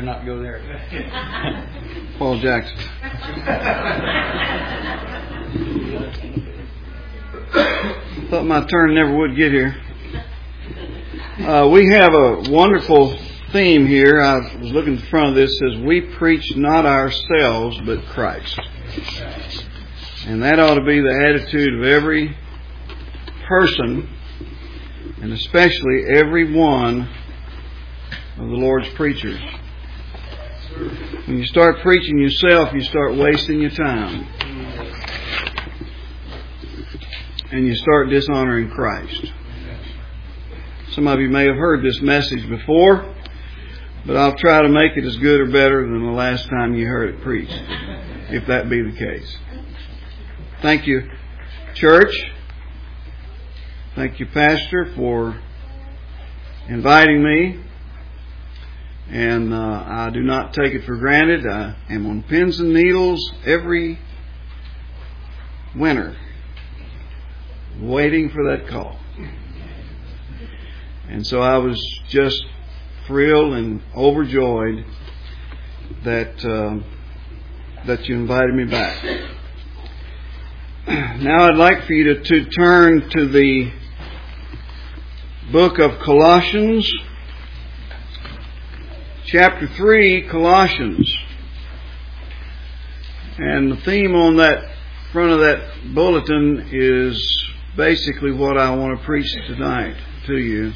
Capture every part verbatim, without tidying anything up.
not go there. Paul Jackson. Thought my turn never would get here. Uh, we have a wonderful theme here. I was looking at the front of this. It says, "We preach not ourselves, but Christ." And that ought to be the attitude of every person, and especially every one of the Lord's preachers. When you start preaching yourself, you start wasting your time. And you start dishonoring Christ. Some of you may have heard this message before, but I'll try to make it as good or better than the last time you heard it preached, if that be the case. Thank you, church. Thank you, Pastor, for inviting me. And uh, I do not take it for granted. I am on pins and needles every winter, waiting for that call. And so I was just thrilled and overjoyed that uh, that you invited me back. Now I'd like for you to, to turn to the book of Colossians, chapter three, Colossians. And the theme on that front of that bulletin is basically what I want to preach tonight to you.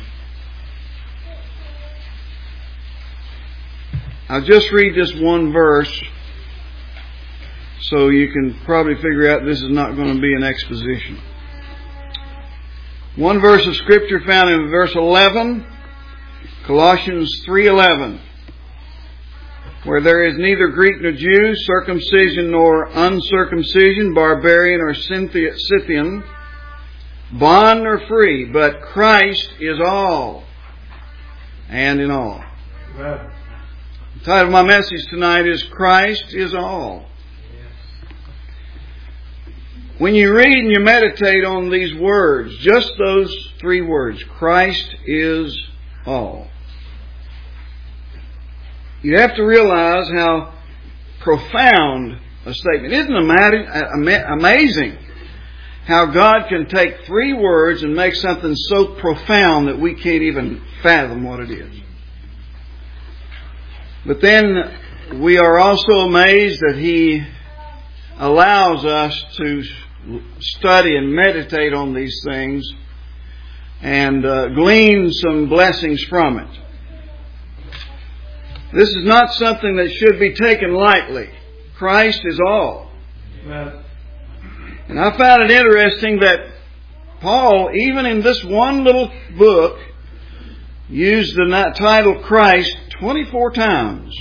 I'll just read this one verse so you can probably figure out this is not going to be an exposition. One verse of Scripture found in verse eleven, Colossians three eleven, where there is neither Greek nor Jew, circumcision nor uncircumcision, barbarian or Scythian, bond nor free, but Christ is all and in all. Amen. The title of my message tonight is Christ is All. When you read and you meditate on these words, just those three words, Christ is all, you have to realize how profound a statement. Isn't it amazing how God can take three words and make something so profound that we can't even fathom what it is? But then we are also amazed that He allows us to study and meditate on these things and uh, glean some blessings from it. This is not something that should be taken lightly. Christ is all. Amen. And I found it interesting that Paul, even in this one little book, used the title Christ twenty-four times.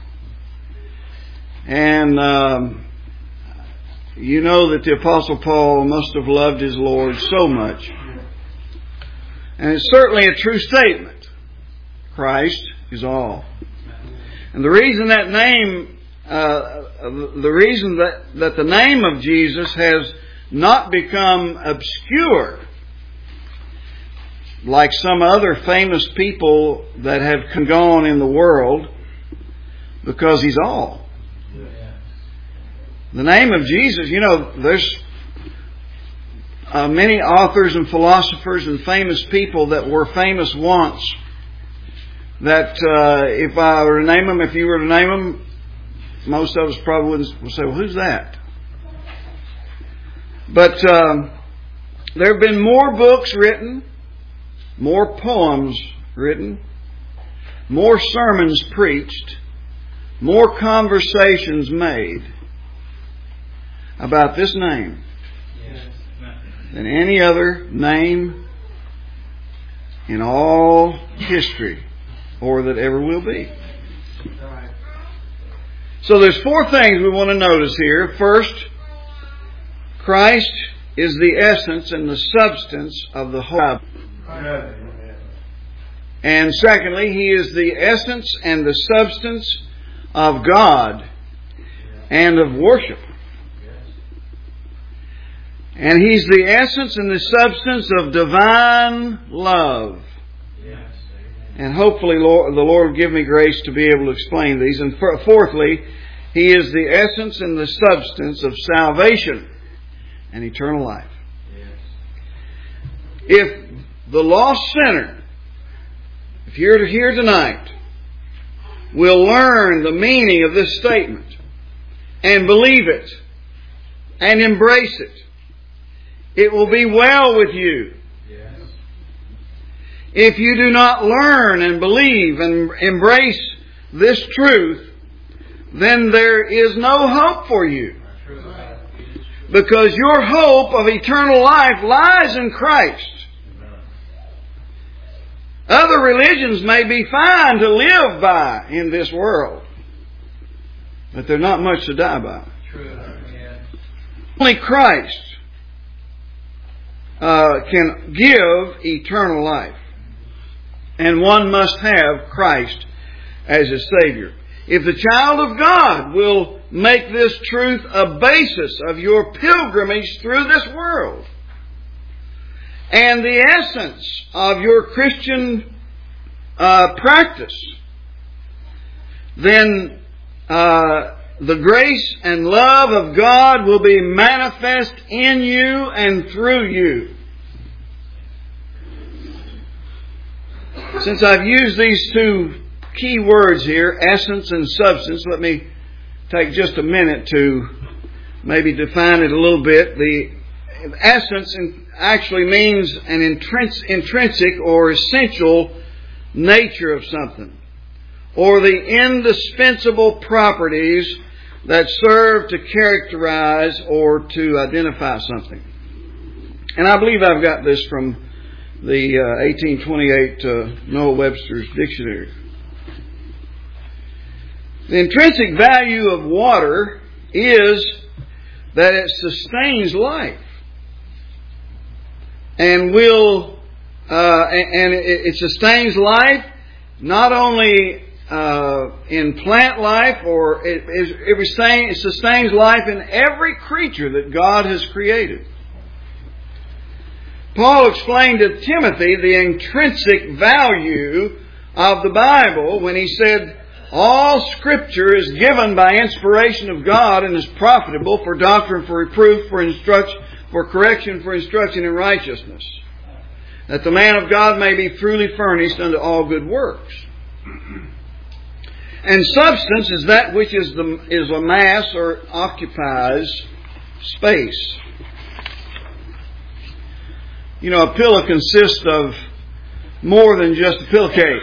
And um, you know that the Apostle Paul must have loved his Lord so much. And it's certainly a true statement. Christ is all. And the reason that name, uh, the reason that, that the name of Jesus has not become obscure like some other famous people that have gone in the world, because He's all. The name of Jesus, you know, there's uh, many authors and philosophers and famous people that were famous once that uh, if I were to name them, if you were to name them, most of us probably wouldn't would say, well, who's that? But um, there have been more books written, more poems written, more sermons preached, more conversations made about this name than any other name in all history, or that ever will be. So there's four things we want to notice here. First, Christ is the essence and the substance of the whole. And secondly, He is the essence and the substance of God and of worship. And He's the essence and the substance of divine love And hopefully Lord, the Lord will give me grace to be able to explain these. And fourthly, He is the essence and the substance of salvation and eternal life. Yes. If the lost sinner, if you're here tonight, will learn the meaning of this statement and believe it and embrace it, it will be well with you. Yes. If you do not learn and believe and embrace this truth, then there is no hope for you. Because your hope of eternal life lies in Christ. Other religions may be fine to live by in this world, but they're not much to die by. Only Christ uh, can give eternal life. And one must have Christ as his Savior. If the child of God will make this truth a basis of your pilgrimage through this world, and the essence of your Christian uh, practice, then uh, the grace and love of God will be manifest in you and through you. Since I've used these two key words here, essence and substance, let me take just a minute to maybe define it a little bit. The essence actually means an intrinsic or essential nature of something, or the indispensable properties that serve to characterize or to identify something. And I believe I've got this from the uh, eighteen twenty-eight uh, Noah Webster's Dictionary. The intrinsic value of water is that it sustains life and will uh, and it, it sustains life not only uh, in plant life, or it, it, it sustains life in every creature that God has created. Paul explained to Timothy the intrinsic value of the Bible when he said, all Scripture is given by inspiration of God and is profitable for doctrine, for reproof, for instruction, for correction, for instruction in righteousness, that the man of God may be truly furnished unto all good works. And substance is that which is the is a mass or occupies space. You know, a pillow consists of more than just a pillowcase.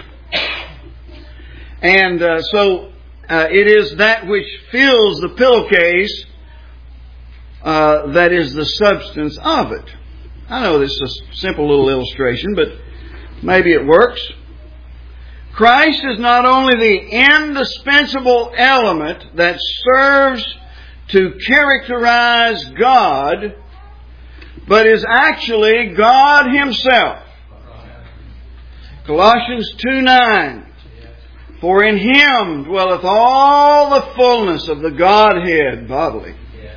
And uh, so uh, it is that which fills the pillowcase uh, that is the substance of it. I know this is a simple little illustration, but maybe it works. Christ is not only the indispensable element that serves to characterize God, but is actually God Himself. Colossians two nine. For in Him dwelleth all the fullness of the Godhead bodily.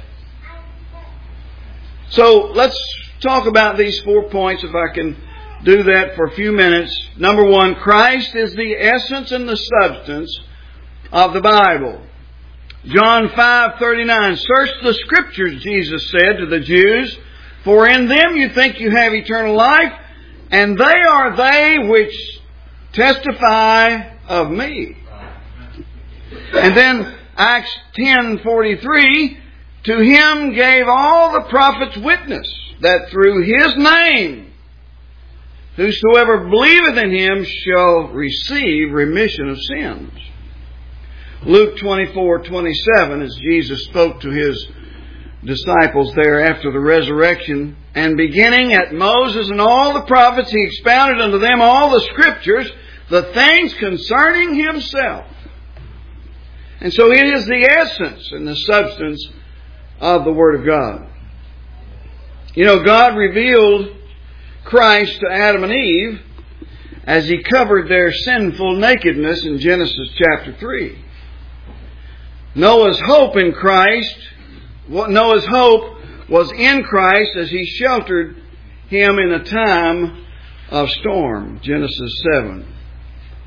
So let's talk about these four points, if I can do that for a few minutes. Number one, Christ is the essence and the substance of the Bible. John five thirty-nine. Search the Scriptures, Jesus said to the Jews, for in them you think you have eternal life, and they are they which testify of me. And then Acts ten forty-three, to Him gave all the prophets witness, that through His name whosoever believeth in Him shall receive remission of sins. Luke twenty-four twenty-seven, as Jesus spoke to His disciples there after the resurrection, and beginning at Moses and all the prophets, He expounded unto them all the Scriptures, the things concerning Himself. And so it is the essence and the substance of the Word of God. You know, God revealed Christ to Adam and Eve as He covered their sinful nakedness in Genesis chapter three. Noah's hope in Christ, Noah's hope was in Christ as He sheltered him in a time of storm, Genesis seven.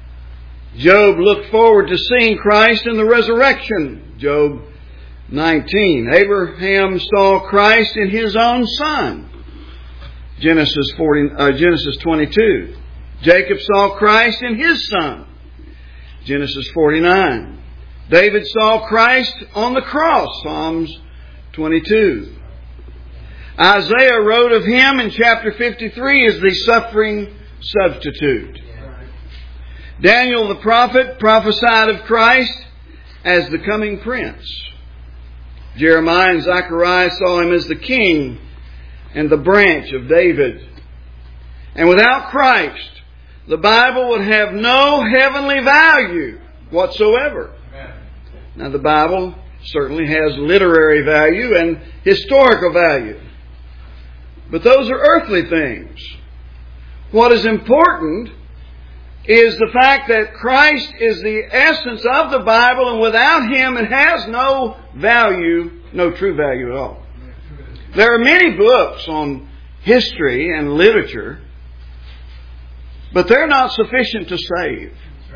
Job looked forward to seeing Christ in the resurrection. Job nineteen. Abraham saw Christ in his own son. Genesis forty, uh, Genesis twenty-two. Jacob saw Christ in his son. Genesis forty-nine. David saw Christ on the cross. Psalms twenty-two. Isaiah wrote of Him in chapter fifty-three as the suffering substitute. Daniel the prophet prophesied of Christ as the coming prince. Jeremiah and Zechariah saw Him as the king and the branch of David. And without Christ, the Bible would have no heavenly value whatsoever. Now, the Bible certainly has literary value and historical value. But those are earthly things. What is important is the fact that Christ is the essence of the Bible, and without Him it has no value, no true value at all. There are many books on history and literature, but they're not sufficient to save.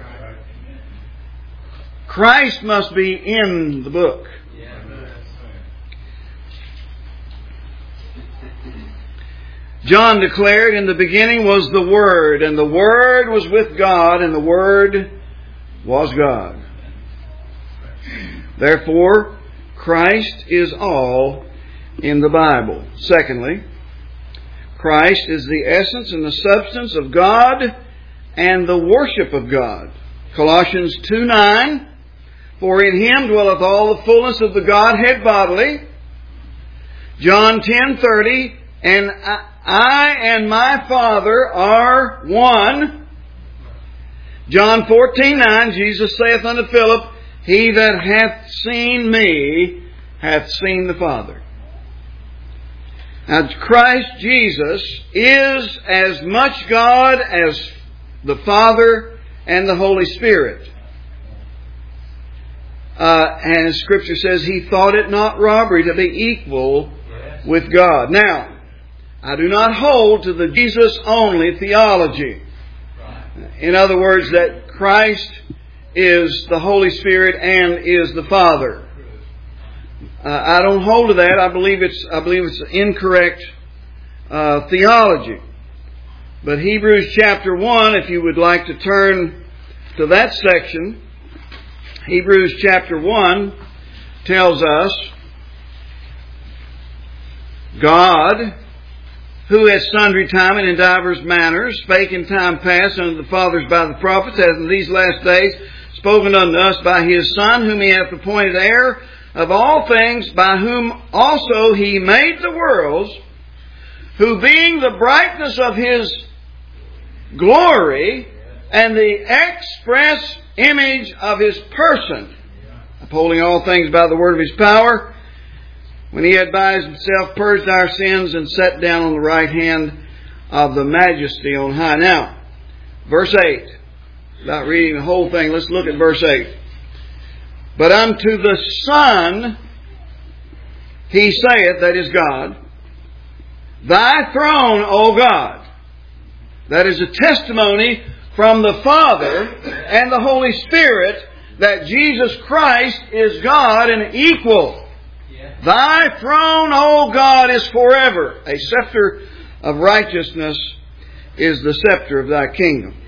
Christ must be in the book. John declared, in the beginning was the Word, and the Word was with God, and the Word was God. Therefore, Christ is all in the Bible. Secondly, Christ is the essence and the substance of God and the worship of God. Colossians two nine, for in Him dwelleth all the fullness of the Godhead bodily. John ten thirty, and I, I and my Father are one. John fourteen nine, Jesus saith unto Philip, He that hath seen me hath seen the Father. Now, Christ Jesus is as much God as the Father and the Holy Spirit. Uh, and Scripture says He thought it not robbery to be equal with God. Now, I do not hold to the Jesus-only theology. In other words, that Christ is the Holy Spirit and is the Father. Uh, I don't hold to that. I believe it's I believe it's incorrect uh, theology. But Hebrews chapter one, if you would like to turn to that section, Hebrews chapter one tells us, God, who at sundry time and in divers manners spake in time past unto the fathers by the prophets, as in these last days spoken unto us by His Son, whom He hath appointed heir of all things, by whom also He made the worlds, who being the brightness of His glory and the express image of His person, upholding all things by the word of His power, when He had by Himself purged our sins and sat down on the right hand of the Majesty on high. Now, verse eight. Without reading the whole thing, let's look at verse eight. But unto the Son He saith, that is God, Thy throne, O God. That is a testimony from the Father and the Holy Spirit that Jesus Christ is God and equal. Thy throne, O God, is forever. A scepter of righteousness is the scepter of Thy kingdom.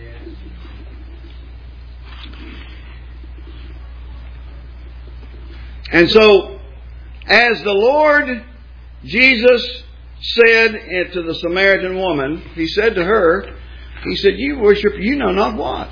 And so, as the Lord Jesus said to the Samaritan woman, He said to her, He said, you worship you know not what.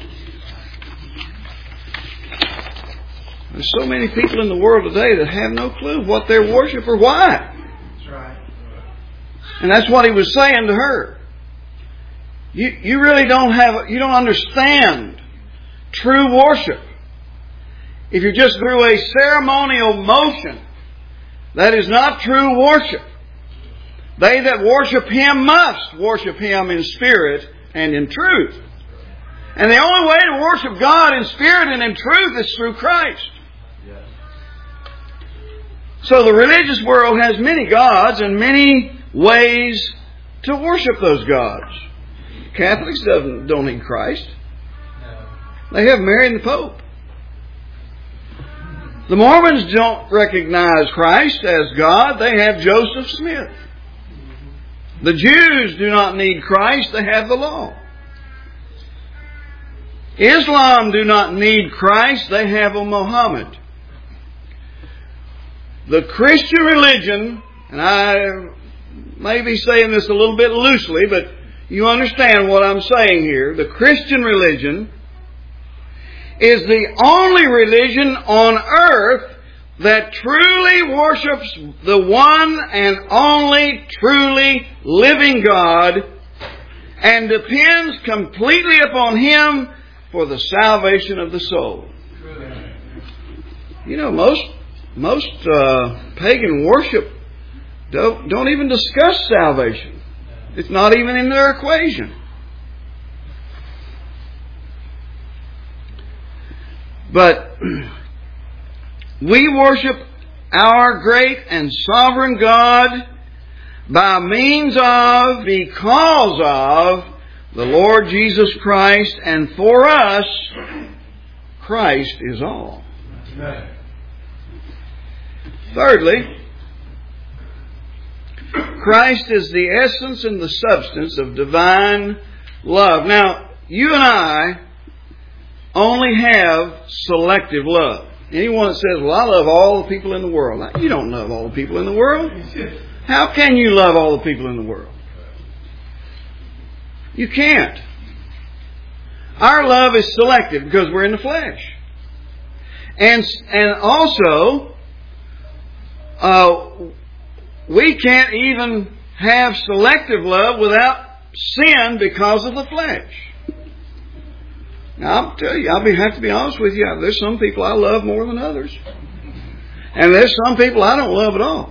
There's so many people in the world today that have no clue what they worship or why. That's right. And that's what He was saying to her. You, you really don't have, you don't understand true worship. If you're just through a ceremonial motion, that is not true worship. They that worship Him must worship Him in spirit and in truth. And the only way to worship God in spirit and in truth is through Christ. So the religious world has many gods and many ways to worship those gods. Catholics don't, don't need Christ. They have Mary and the Pope. The Mormons don't recognize Christ as God. They have Joseph Smith. The Jews do not need Christ. They have the law. Islam do not need Christ. They have a Muhammad. The Christian religion, and I may be saying this a little bit loosely, but you understand what I'm saying here. The Christian religion is the only religion on earth that truly worships the one and only truly living God and depends completely upon Him for the salvation of the soul. You know, most most uh, pagan worship don't, don't even discuss salvation. It's not even in their equation. But we worship our great and sovereign God by means of, because of, the Lord Jesus Christ, and for us, Christ is all. Amen. Thirdly, Christ is the essence and the substance of divine love. Now, you and I only have selective love. Anyone that says, well, I love all the people in the world. You don't love all the people in the world. How can you love all the people in the world? You can't. Our love is selective because we're in the flesh. And, and also, uh, we can't even have selective love without sin because of the flesh. Now, I'll tell you, I'll be, have to be honest with you. There's some people I love more than others. And there's some people I don't love at all.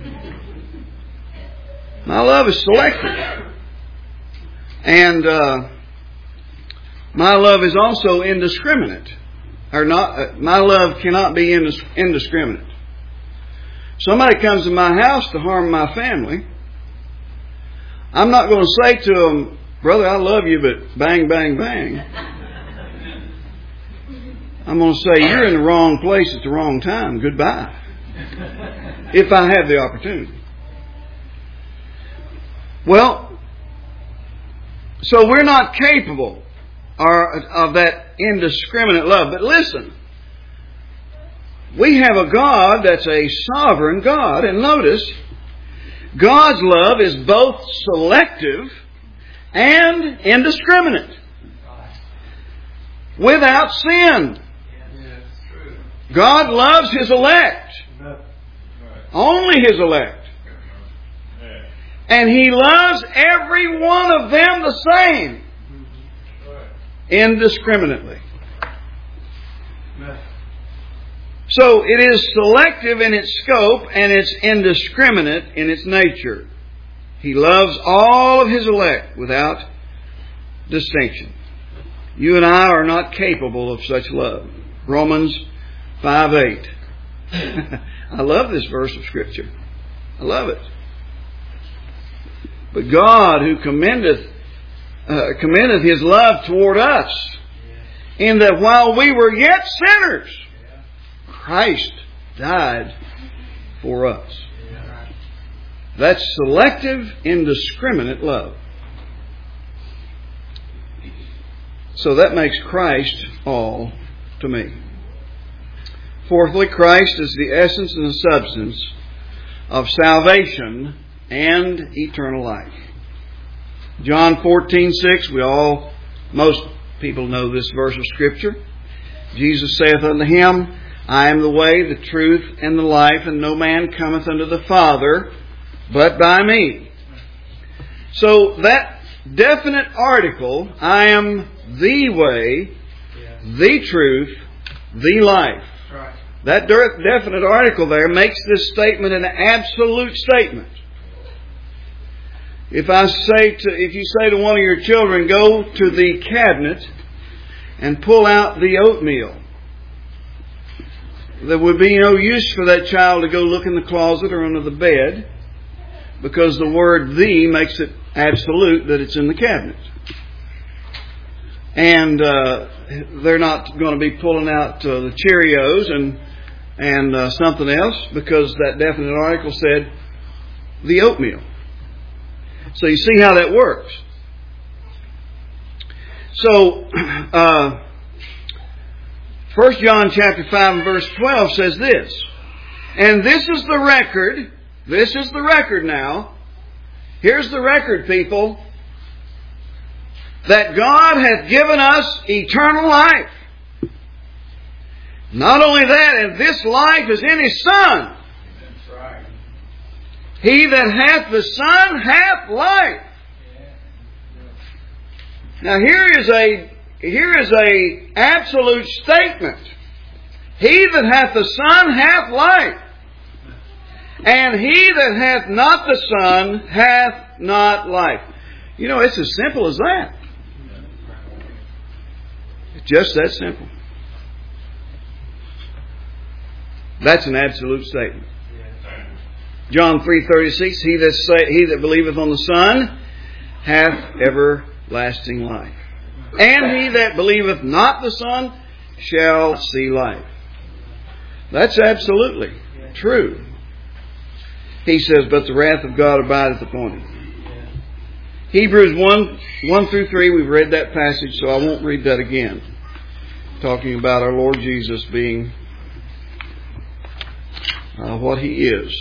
My love is selective. And uh, my love is also indiscriminate. Or not. Uh, my love cannot be indis- indiscriminate. Somebody comes to my house to harm my family. I'm not going to say to them, brother, I love you, but bang, bang, bang. I'm going to say, you're in the wrong place at the wrong time. Goodbye. If I have the opportunity. Well, so we're not capable of that indiscriminate love. But listen, we have a God that's a sovereign God. And notice, God's love is both selective and indiscriminate. Without sin. God loves His elect. Only His elect. And He loves every one of them the same. Indiscriminately. So it is selective in its scope and it's indiscriminate in its nature. He loves all of His elect without distinction. You and I are not capable of such love. Romans five eight. I love this verse of Scripture. I love it. But God, who commendeth, uh, commendeth His love toward us, in that while we were yet sinners, Christ died for us. That's selective, indiscriminate love. So that makes Christ all to me. Fourthly, Christ is the essence and the substance of salvation and eternal life. John fourteen six, we all, most people know this verse of Scripture. Jesus saith unto him, I am the way, the truth, and the life, and no man cometh unto the Father but by me. So that definite article, I am the way, the truth, the life. That definite article there makes this statement an absolute statement. If I say to, if you say to one of your children, go to the cabinet and pull out the oatmeal, there would be no use for that child to go look in the closet or under the bed, because the word "the" makes it absolute that it's in the cabinet. And uh, they're not going to be pulling out uh, the Cheerios and and uh, something else, because that definite article said the oatmeal. So you see how that works. So, uh, First John chapter five and verse twelve says this, and this is the record, this is the record now, here's the record, people, that God hath given us eternal life. Not only that, and this life is in His Son. That's right. He that hath the Son hath life. Now here is a here is a absolute statement. He that hath the Son hath life. And he that hath not the Son hath not life. You know, it's as simple as that. It's just that simple. That's an absolute statement. John three thirty-six, he that say, he that believeth on the Son hath everlasting life. And he that believeth not the Son shall see life. That's absolutely true. He says, but the wrath of God abideth upon him. Hebrews one, one through three, we've read that passage, so I won't read that again. Talking about our Lord Jesus being uh, what He is.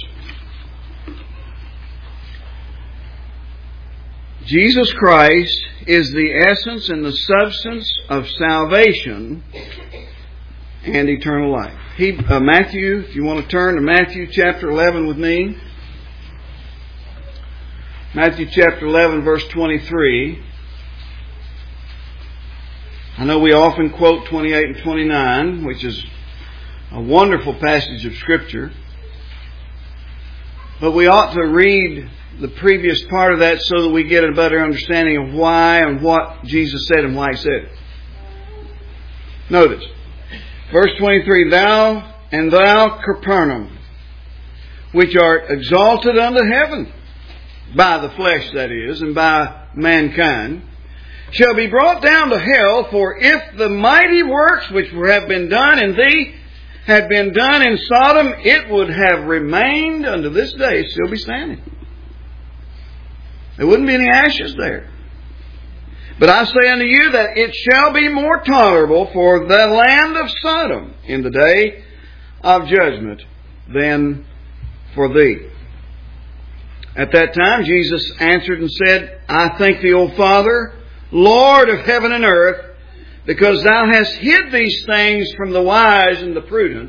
Jesus Christ is the essence and the substance of salvation and eternal life. He, uh, Matthew, if you want to turn to Matthew chapter eleven with me. Matthew chapter eleven, verse twenty-three. I know we often quote twenty-eight and twenty-nine, which is a wonderful passage of Scripture. But we ought to read the previous part of that so that we get a better understanding of why and what Jesus said and why He said it. Notice, verse twenty-three, Thou and thou, Capernaum, which art exalted unto heaven, by the flesh that is, and by mankind, shall be brought down to hell, for if the mighty works which have been done in thee had been done in Sodom, it would have remained unto this day, still be standing. There wouldn't be any ashes there. But I say unto you that it shall be more tolerable for the land of Sodom in the day of judgment than for thee. At that time Jesus answered and said, I thank thee, O Father, Lord of heaven and earth, because thou hast hid these things from the wise and the prudent,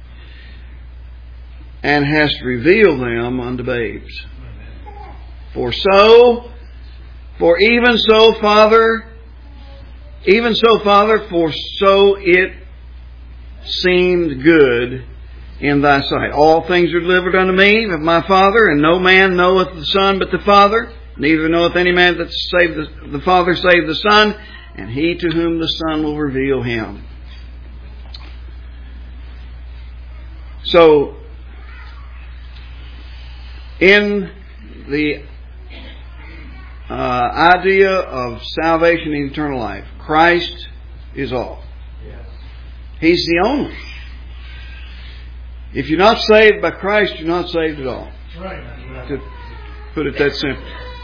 and hast revealed them unto babes. For so, for even so, Father, even so, Father, for so it seemed good in thy sight. All things are delivered unto me of my Father, and no man knoweth the Son but the Father, neither knoweth any man that save the, the Father save the Son, and he to whom the Son will reveal him. So, in the uh, idea of salvation and eternal life, Christ is all. He's the only. If you're not saved by Christ, you're not saved at all. Right. To put it that simple.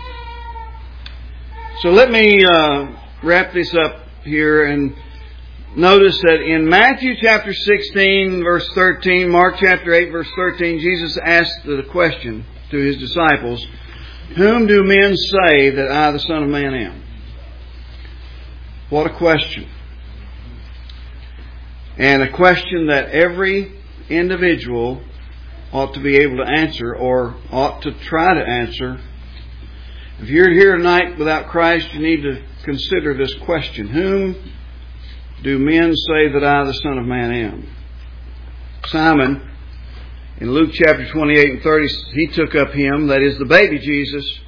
So let me uh, wrap this up here and notice that in Matthew chapter sixteen, verse thirteen, Mark chapter eight, verse thirteen, Jesus asked the question to His disciples, whom do men say that I, the Son of Man, am? What a question. And a question that every individual ought to be able to answer, or ought to try to answer. If you're here tonight without Christ, you need to consider this question. Whom do men say that I, the Son of Man, am? Simon, in Luke chapter twenty-eight and thirty, he took up Him, that is the baby Jesus,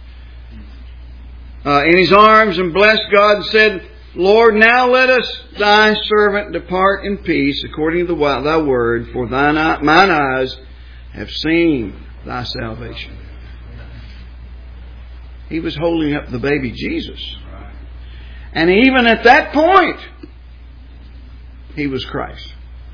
uh, in His arms and blessed God and said, Lord, now let us, thy servant, depart in peace according to thy word, for thine, mine eyes have seen thy salvation. He was holding up the baby Jesus. And even at that point, He was Christ.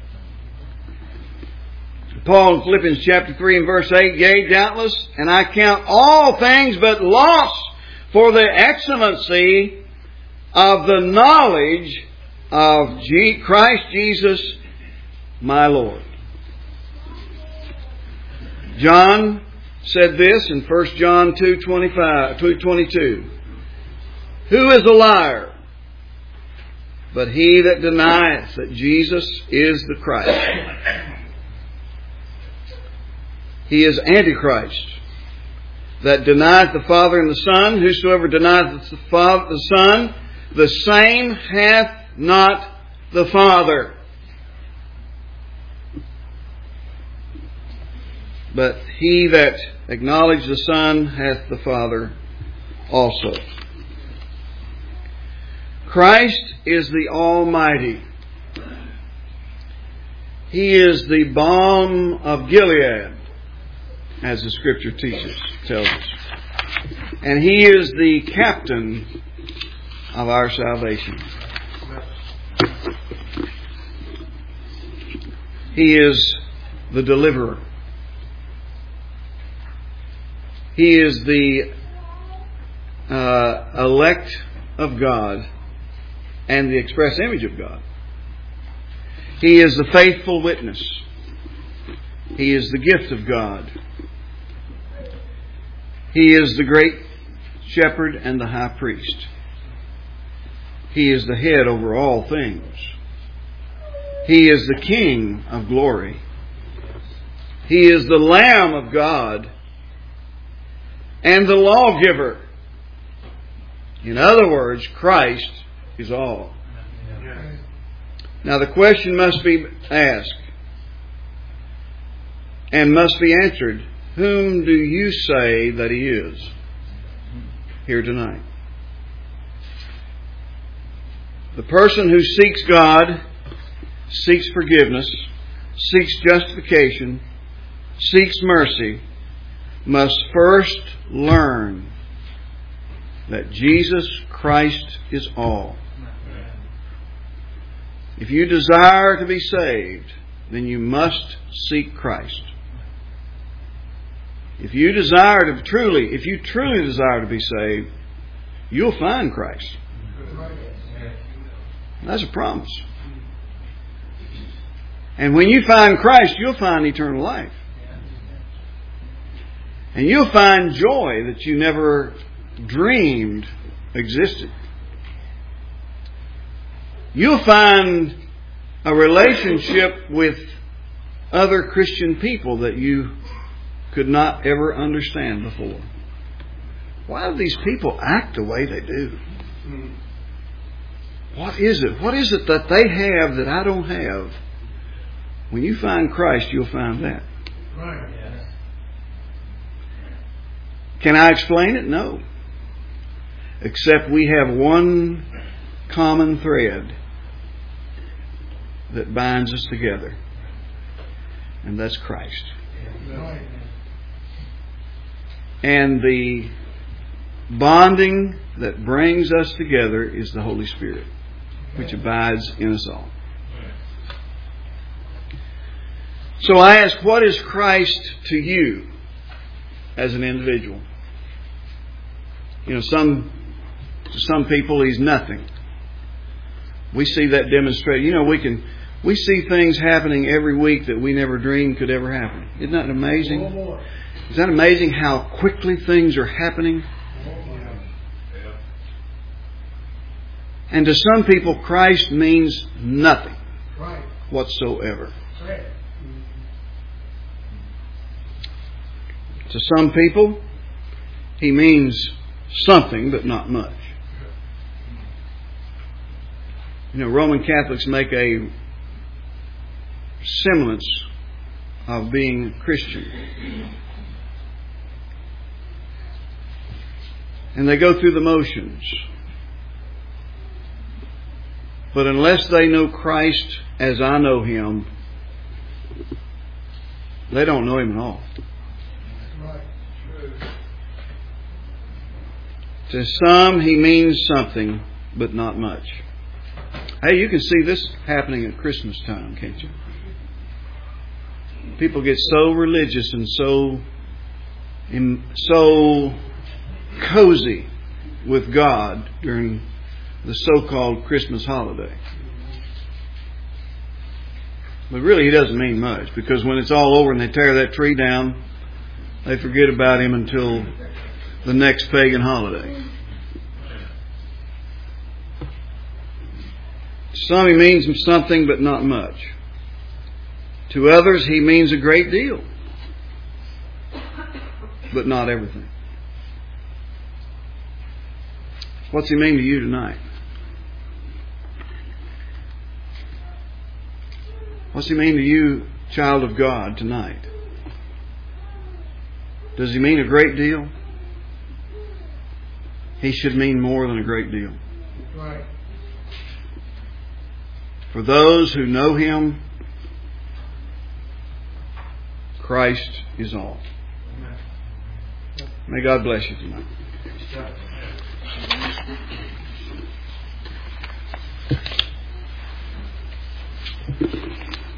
Paul in Philippians chapter three and verse eight, yea, doubtless, and I count all things but loss for the excellency of the knowledge of Christ Jesus my Lord. John said this in First John two twenty-five, two twenty-two. Who is a liar but he that denieth that Jesus is the Christ? He is Antichrist, that denieth the Father and the Son. Whosoever denieth the, Father, the Son, the same hath not the Father. But he that acknowledgeth the Son hath the Father also. Christ is the Almighty. He is the balm of Gilead, as the Scripture teaches, tells us. And He is the captain of our salvation. He is the deliverer. He is the uh, elect of God and the express image of God. He is the faithful witness. He is the gift of God. He is the great shepherd and the high priest. He is the head over all things. He is the King of glory. He is the Lamb of God and the lawgiver. In other words, Christ is all. Now the question must be asked and must be answered. Whom do you say that He is here tonight? The person who seeks God, seeks forgiveness, seeks justification, seeks mercy, must first learn that Jesus Christ is all. If you desire to be saved, then you must seek Christ. If you desire to truly, if you truly desire to be saved, you'll find Christ. That's a promise. And when you find Christ, you'll find eternal life. And you'll find joy that you never dreamed existed. You'll find a relationship with other Christian people that you could not ever understand before. Why do these people act the way they do? What is it? What is it that they have that I don't have? When you find Christ, you'll find that. Right. Can I explain it? No. Except we have one common thread that binds us together. And that's Christ. And the bonding that brings us together is the Holy Spirit, which abides in us all. So I ask, what is Christ to you as an individual? You know, some to some people He's nothing. We see that demonstrated. You know, we can we see things happening every week that we never dreamed could ever happen. Isn't that amazing? Is that amazing how quickly things are happening? And to some people, Christ means nothing whatsoever. To some people, He means something, but not much. You know, Roman Catholics make a semblance of being Christian. And they go through the motions. But unless they know Christ as I know Him, they don't know Him at all. To some, He means something. but not much. Hey, you can see this happening at Christmas time, can't you? People get so religious and so, so cozy with God during the so-called Christmas holiday. But really, He doesn't mean much, because when it's all over and they tear that tree down, they forget about Him until the next pagan holiday. To some He means something, but not much. To others He means a great deal, but not everything. What's He mean to you tonight? What's He mean to you, child of God, tonight? Does He mean a great deal? He should mean more than a great deal. Right. For those who know Him, Christ is all. May God bless you tonight.